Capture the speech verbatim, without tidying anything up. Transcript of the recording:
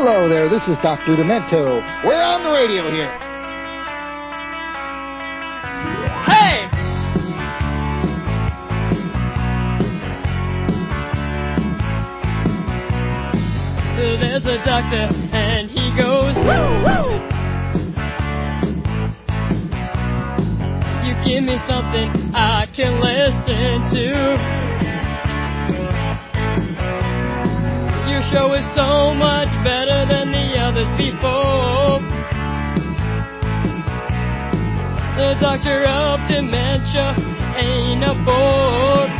Hello there, this is Doctor Demento. We're on the radio here. Hey! There's a doctor and he goes, woo, woo! You give me something I can listen to. Your show is so much better than the others before. The doctor of dementia ain't a bore.